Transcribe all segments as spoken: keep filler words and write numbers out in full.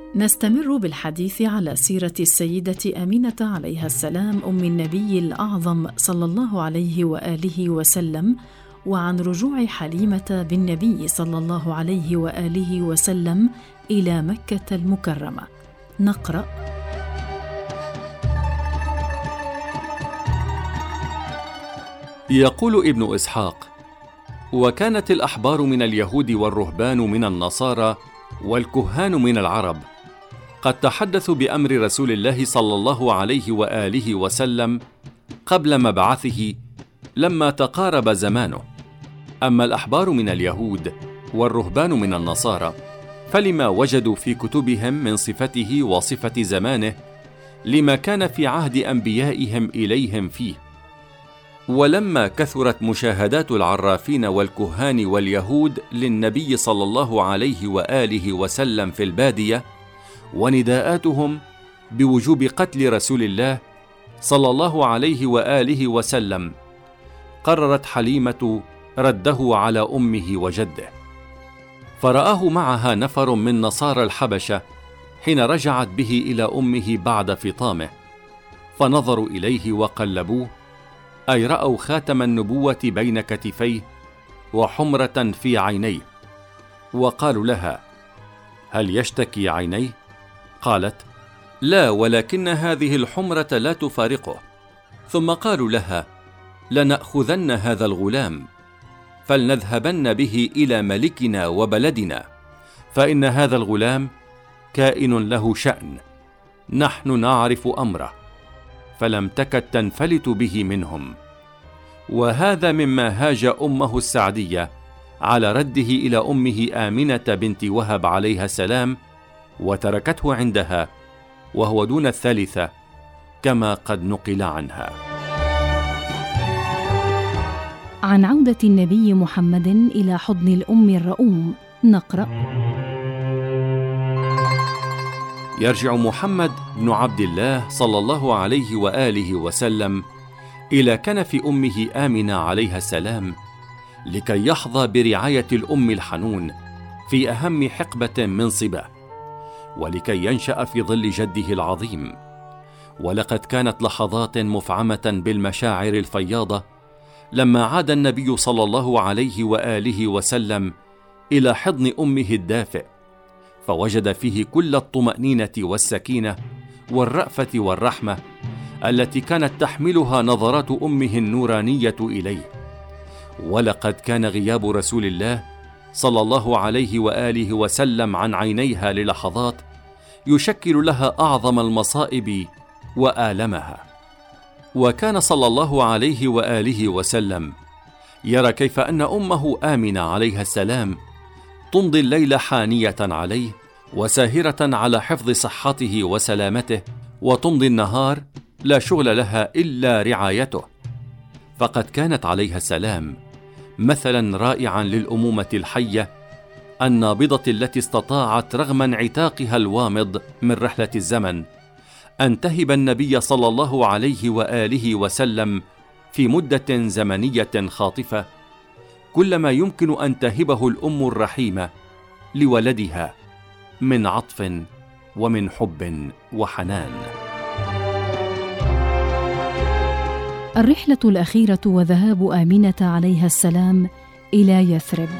نستمر بالحديث على سيرة السيدة آمنة عليها السلام أم النبي الأعظم صلى الله عليه وآله وسلم، وعن رجوع حليمة بالنبي صلى الله عليه وآله وسلم إلى مكة المكرمة. نقرأ: يقول ابن إسحاق: وكانت الأحبار من اليهود والرهبان من النصارى والكهان من العرب قد تحدثوا بأمر رسول الله صلى الله عليه وآله وسلم قبل مبعثه لما تقارب زمانه. أما الأحبار من اليهود والرهبان من النصارى فلما وجدوا في كتبهم من صفته وصفة زمانه لما كان في عهد أنبيائهم إليهم فيه. ولما كثرت مشاهدات العرافين والكهان واليهود للنبي صلى الله عليه وآله وسلم في البادية ونداءاتهم بوجوب قتل رسول الله صلى الله عليه وآله وسلم، قررت حليمة رده على أمه وجده، فرآه معها نفر من نصارى الحبشة حين رجعت به إلى أمه بعد فطامه، فنظروا إليه وقلبوه، أي رأوا خاتم النبوة بين كتفيه وحمرة في عينيه، وقالوا لها: هل يشتكي عينيه؟ قالت: لا، ولكن هذه الحمرة لا تفارقه. ثم قالوا لها: لنأخذن هذا الغلام فلنذهبن به إلى ملكنا وبلدنا، فإن هذا الغلام كائن له شأن، نحن نعرف أمره. فلم تكد تنفلت به منهم. وهذا مما هاج أمه السعدية على رده إلى أمه آمنة بنت وهب عليها السلام، وتركته عندها وهو دون الثالثة كما قد نقل عنها. عن عودة النبي محمد إلى حضن الأم الرؤوم. نقرأ: يرجع محمد بن عبد الله صلى الله عليه وآله وسلم إلى كنف أمه آمنة عليها السلام لكي يحظى برعاية الأم الحنون في أهم حقبة من صباه، ولكي ينشأ في ظل جده العظيم. ولقد كانت لحظات مفعمة بالمشاعر الفياضة لما عاد النبي صلى الله عليه وآله وسلم إلى حضن أمه الدافئ، فوجد فيه كل الطمأنينة والسكينة والرأفة والرحمة التي كانت تحملها نظرات أمه النورانية إليه. ولقد كان غياب رسول الله صلى الله عليه وآله وسلم عن عينيها للحظات يشكل لها أعظم المصائب وآلمها. وكان صلى الله عليه وآله وسلم يرى كيف أن أمه آمنة عليها السلام تمضي الليل حانية عليه وساهرة على حفظ صحته وسلامته، وتمضي النهار لا شغل لها إلا رعايته. فقد كانت عليها السلام مثلا رائعا للأمومة الحية النابضة التي استطاعت رغم انعتاقها الوامض من رحلة الزمن أن تهب النبي صلى الله عليه وآله وسلم في مدة زمنية خاطفة كل ما يمكن أن تهبه الأم الرحيمة لولدها من عطف ومن حب وحنان. الرحلة الأخيرة وذهاب آمنة عليها السلام إلى يثرب.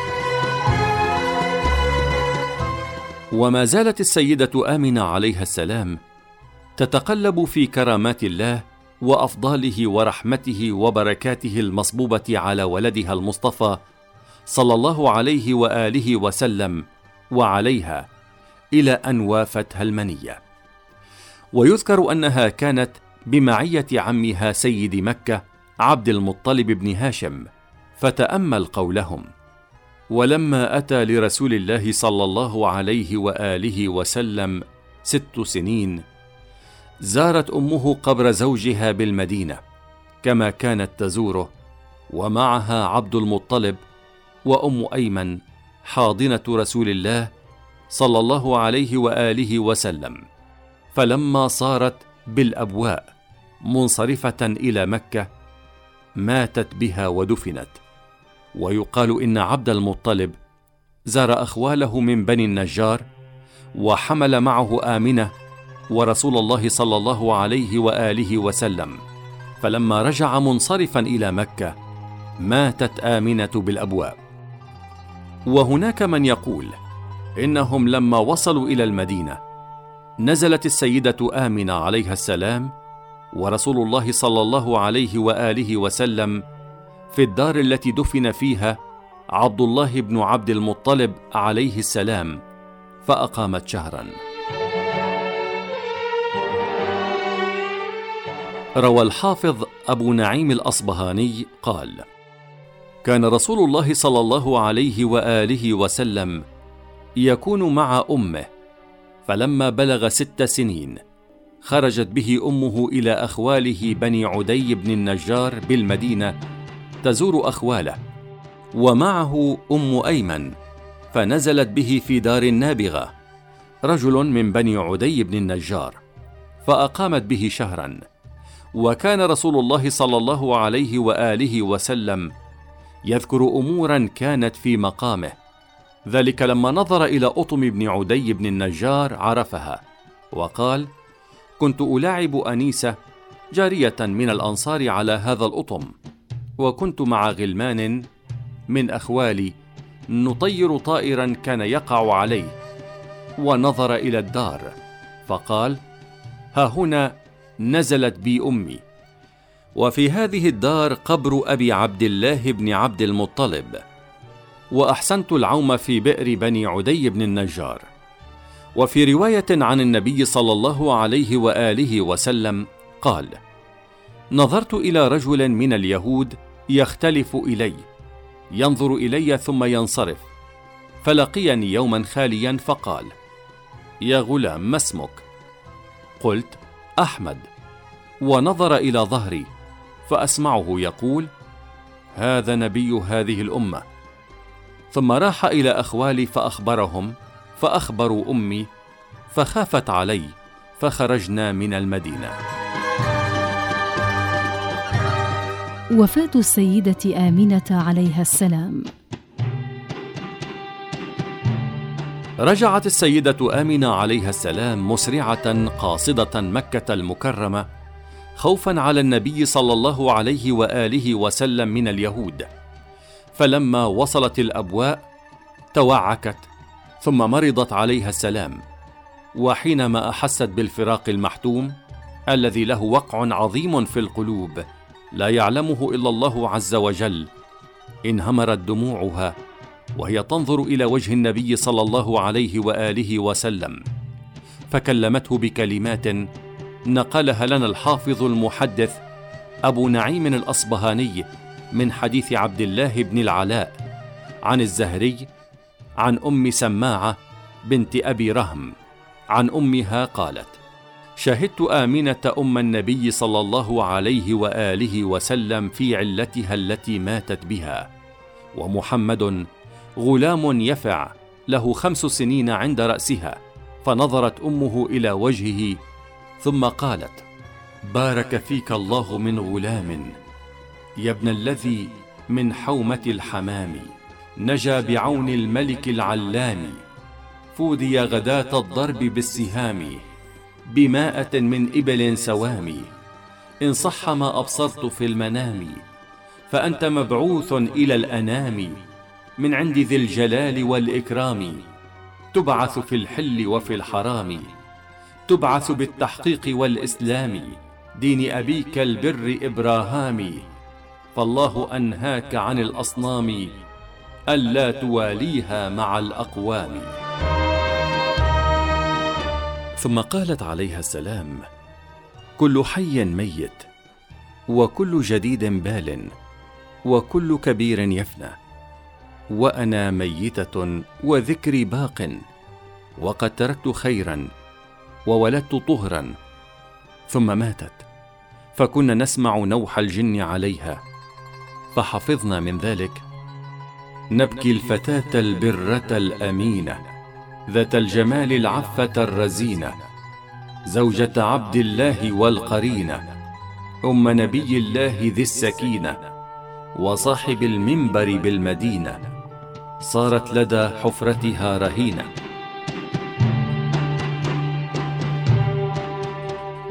وما زالت السيدة آمنة عليها السلام تتقلب في كرامات الله وأفضاله ورحمته وبركاته المصبوبة على ولدها المصطفى صلى الله عليه وآله وسلم وعليها إلى أن وافتها المنية. ويذكر أنها كانت بمعية عمها سيد مكة عبد المطلب بن هاشم، فتأمل قولهم: ولما أتى لرسول الله صلى الله عليه وآله وسلم ست سنين زارت أمه قبر زوجها بالمدينة كما كانت تزوره، ومعها عبد المطلب وأم أيمن حاضنة رسول الله صلى الله عليه وآله وسلم. فلما صارت بالأبواء منصرفة إلى مكة ماتت بها ودفنت. ويقال إن عبد المطلب زار أخواله من بني النجار وحمل معه آمنة ورسول الله صلى الله عليه وآله وسلم، فلما رجع منصرفا إلى مكة ماتت آمنة بالأبواء. وهناك من يقول إنهم لما وصلوا إلى المدينة نزلت السيدة آمنة عليها السلام ورسول الله صلى الله عليه وآله وسلم في الدار التي دفن فيها عبد الله بن عبد المطلب عليه السلام، فأقامت شهرا. روى الحافظ أبو نعيم الأصبهاني قال: كان رسول الله صلى الله عليه وآله وسلم يكون مع أمه، فلما بلغ ست سنين خرجت به أمه إلى أخواله بني عدي بن النجار بالمدينة تزور أخواله، ومعه أم أيمن، فنزلت به في دار النابغة رجل من بني عدي بن النجار، فأقامت به شهرا. وكان رسول الله صلى الله عليه وآله وسلم يذكر أمورا كانت في مقامه، ذلك لما نظر إلى أطم بن عدي بن النجار عرفها، وقال: كنت ألاعب أنيسة جارية من الأنصار على هذا الأطم، وكنت مع غلمان من أخوالي نطير طائرا كان يقع عليه، ونظر إلى الدار فقال: ها هنا نزلت بي أمي، وفي هذه الدار قبر أبي عبد الله بن عبد المطلب، وأحسنت العوم في بئر بني عدي بن النجار. وفي رواية عن النبي صلى الله عليه وآله وسلم قال: نظرت إلى رجل من اليهود يختلف إلي، ينظر إلي ثم ينصرف، فلقيني يوما خاليا فقال: يا غلام ما اسمك؟ قلت: أحمد. ونظر إلى ظهري فأسمعه يقول: هذا نبي هذه الأمة. ثم راح إلى أخوالي فأخبرهم، فأخبروا أمي، فخافت علي، فخرجنا من المدينة. وفاة السيدة آمنة عليها السلام. رجعت السيدة آمنة عليها السلام مسرعة قاصدة مكة المكرمة خوفا على النبي صلى الله عليه وآله وسلم من اليهود، فلما وصلت الأبواء توعكت، ثم مرضت عليها السلام. وحينما أحست بالفراق المحتوم الذي له وقع عظيم في القلوب لا يعلمه إلا الله عز وجل، انهمرت دموعها وهي تنظر إلى وجه النبي صلى الله عليه وآله وسلم، فكلمته بكلمات نقلها لنا الحافظ المحدث أبو نعيم الأصبهاني من حديث عبد الله بن العلاء عن الزهري عن أم سماعة بنت أبي رهم عن أمها قالت: شهدت آمنة أم النبي صلى الله عليه وآله وسلم في علتها التي ماتت بها، ومحمد غلام يفع له خمس سنين عند رأسها، فنظرت أمه إلى وجهه ثم قالت: بارك فيك الله من غلام، يا ابن الذي من حومة الحمام، نجا بعون الملك العلام، فودي غداة الضرب بالسهام، بمائة من إبل سوام، إن صح ما أبصرت في المنام، فأنت مبعوث إلى الأنام، من عند ذي الجلال والإكرام، تبعث في الحل وفي الحرام، تبعث بالتحقيق والإسلام، دين أبيك البر إبراهام، فالله أنهاك عن الأصنام، ألا تواليها مع الأقوام. ثم قالت عليها السلام: كل حي ميت، وكل جديد بال، وكل كبير يفنى، وأنا ميتة وذكري باق، وقد تركت خيرا وولدت طهرا. ثم ماتت، فكنا نسمع نوح الجن عليها، فحفظنا من ذلك: نبكي الفتاة البرة الأمينة، ذات الجمال العفة الرزينة، زوجة عبد الله والقرينة، أم نبي الله ذي السكينة، وصاحب المنبر بالمدينة، صارت لدى حفرتها رهينة.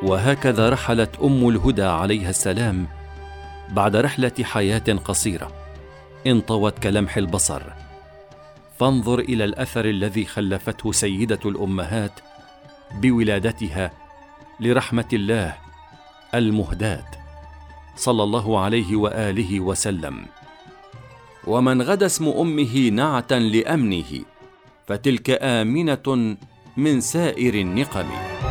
وهكذا رحلت أم الهدى عليها السلام بعد رحلة حياة قصيرة انطوت كلمح البصر. فانظر إلى الأثر الذي خلفته سيدة الأمهات بولادتها لرحمة الله المهداة صلى الله عليه وآله وسلم. ومن غدا اسم أمه نعتا لأمنه فتلك آمنة من سائر النقم.